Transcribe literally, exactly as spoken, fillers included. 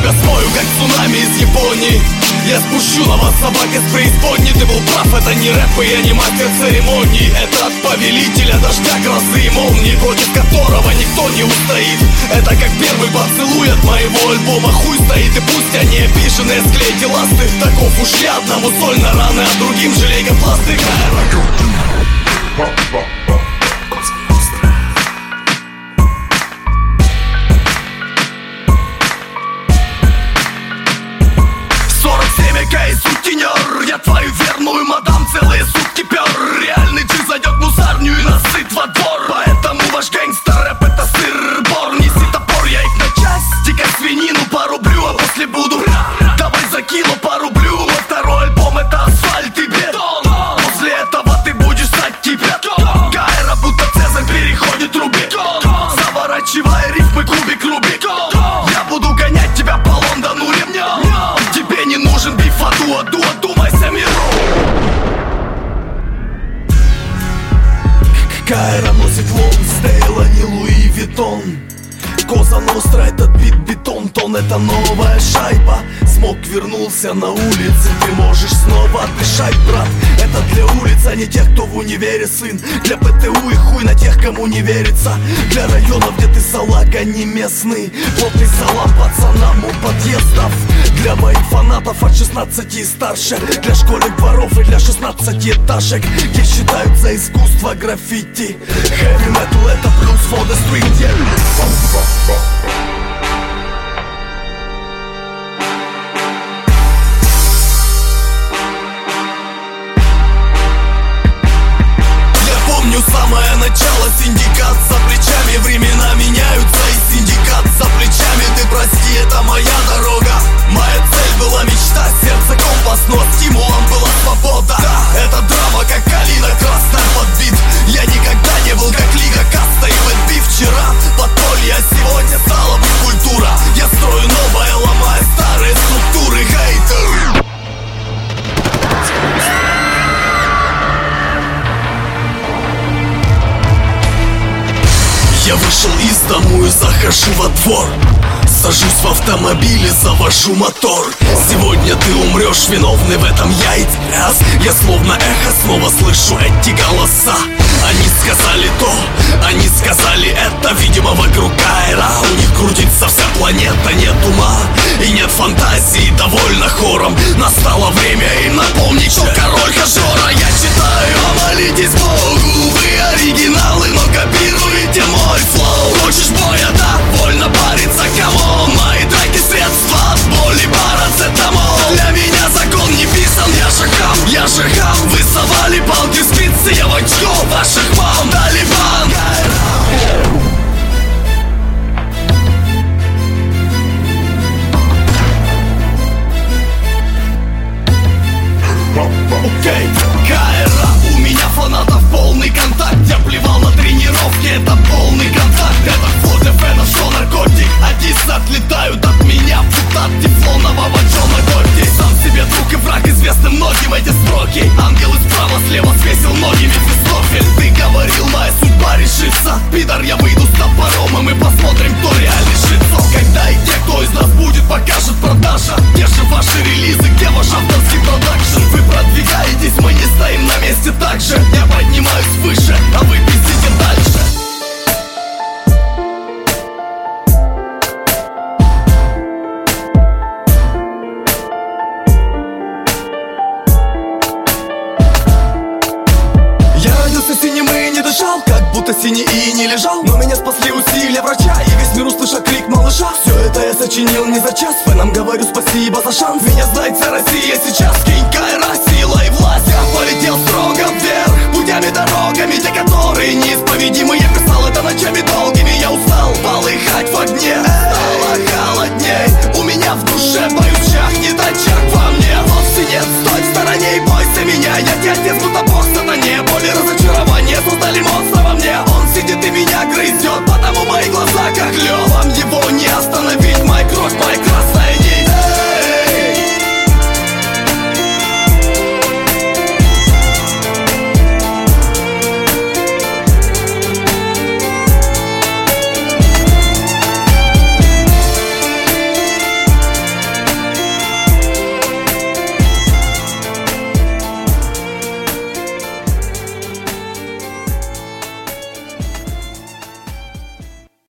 тебя смою, как цунами из Японии. Я спущу на вас собак из преисподней. Ты был прав, это не рэп, и я не мастер церемоний. Это от повелителя дождя, грозы и молнии, против которого никто не устоит. Это как первый поцелуй от моего альбома. Хуй стоит, и пусть они обиженные, склейте ласты. Таков уж я, одному соль на раны, а другим жалейка пластырь. И сутенер, я твою верную мадам целые сутки пер. Реальный джи зайдет в мусарню и насыт во двор. Поэтому ваш гангстер-рэп это сыр-бор. Неси топор, я их на части, как свинину порублю, а после буду давай за кило порублю. Мой второй альбом это асфальт и бетон. После этого ты будешь стать кипятон. Кайра будто Цезарь переходит Рубикон, заворачивая рифмы кубик-рубик. Я буду гонять тебя по Лондону ремнем. Тебе не нужен биф, аду, аду, одумайся, миру. Кайра носит Лонсдейл, а не Луи Виттон. Коза Ностра, этот бит бетон, тон, это новая шайба. Смог вернулся на улицы, ты можешь снова дышать, брат. Это для улиц, а не тех, кто в универе, сын. Для ПТУ и хуй на тех, кому не верится. Для районов, где ты салага, не местный. Плотный салам пацанам у подъездов. Для моих фанатов от шестнадцати и старше. Для школьных дворов и для шестнадцатиэтажек, где считают за искусство граффити. Heavy metal это плюс for the street, yeah. Самое начало, синдикат за плечами. Времена меняются и синдикат за плечами. Ты прости, это моя дорога. Моя цель была мечта, сердце компас, но стимулом была свобода. Да, это драма, как калина красная под бит. Я никогда не был как Лига Каста и Бэтби. Вчера подполье, а сегодня стала бы культура. Я строю новое, ломая старые структуры. Хейтер. Я вышел из дому и захожу во двор. Сажусь в автомобиль и завожу мотор. Сегодня ты умрешь, виновный в этом я и тряс. Я словно эхо снова слышу эти голоса. Они сказали то, они сказали это. Видимо, вокруг Кайра у них крутится вся планета. Нет ума и нет фантазии, довольно хором. Настало время им напомнить, что король Хажора. Я читаю, а молитесь Богу. Вы оригиналы, но копируете мой флоу. Хочешь боя, да? Вольно париться, камон. Мои драки средства от боли, парацетамол. Для меня закон не писан, я же хам, я же хам. Вы совали палки в спицы, я в очко ваших мам. Талибан. Окей, Кайра, у меня фанатов полный контакт. Я плевал на тренировки, это полный контакт. Это флот для фэнов, что наркотик. Адис отлетают от меня, футат тефлонового Джона Горди. Сам себе друг и враг, известны многим эти строки. Ангел и справа, слева свесил ноги Мефистофель. Ты говорил, моя судьба решится. Пидор, я выйду с топором, и мы посмотрим, кто реальный шицо. Когда и те, кто из нас будет, покажет продажа. Где же ваши релизы, где ваш авторский продакшн? Вы продвигаетесь, мы не стоим на месте так же. Я поднимаюсь выше, а вы пиздите дальше. Я родился синим и не дышал, как будто синий и не лежал. Но меня спасли усилия врача, и весь мир услышал крик малыша. Все это я сочинил не за час, фэнам говорю спасибо за шанс. Меня знает вся Россия сейчас. Кинь Кайра, сила и власть. Я полетел строго вверх, путями, дорогами, те, которые неисповедимы. Я писал это ночами долгими, я устал полыхать в огне. Стало холодней, у меня в душе боюсь чахнет очаг во мне. Вовсе нет, стой в стороне и бойся меня. Я не отец, будто бог сатане. Боли, разочарования создали монстра во мне. Он сидит и меня грызет, потому мои глаза как лед. Вам его не остановить, моя кровь, моя